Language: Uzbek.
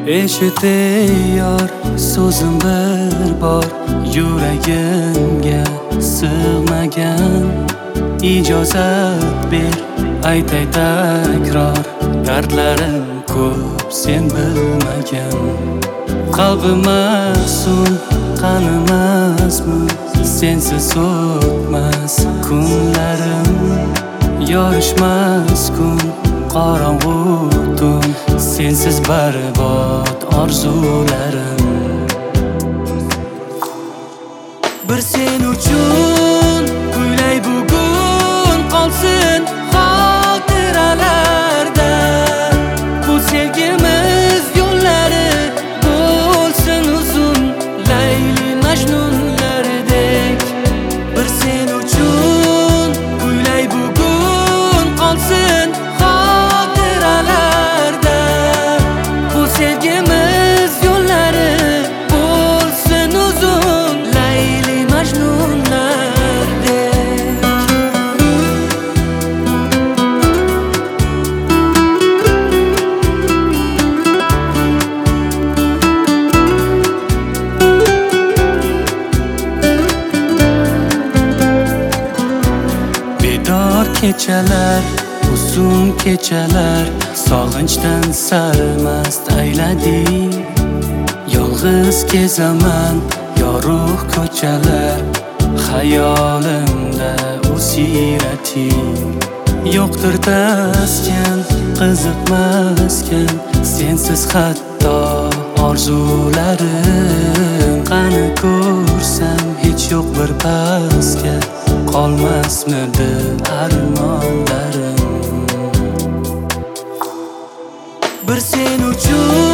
Eshitiyor so'zim bir bor, yuragimga sig'magan. Ijozat ber, aytay takror, dardlarim ko'p sen bilmagan. Qalbim masum, qanim azmun, sensiz o'tmas kunlarim. Yorishmas kun, qorong'u tun, sensiz barbod orzularim. Bir sen uchun kuylay bugun, qolsin xotiralarda. Bu sevgimiz yo'llari bo'lsin uzun, Layli Majnunlardek. Bir sen uchun kuylay bugun, qolsin xotiralarda. Bu sevgimiz yo'llari bo'lsin uzun, Layli Majnunlardek. Bedor kechalar, uzun kechalar, sog'inchdan sarmast aylading. Yolg'iz kezaman yorug' ko'chalar, xayolimda u sirating. Yo'qdir taskan, qiziqmaskan, sensiz hatto orzularim. Qani ko'rsam hech yo'q bir pasga, qolmasmidi armonlarim. Bir sen uchun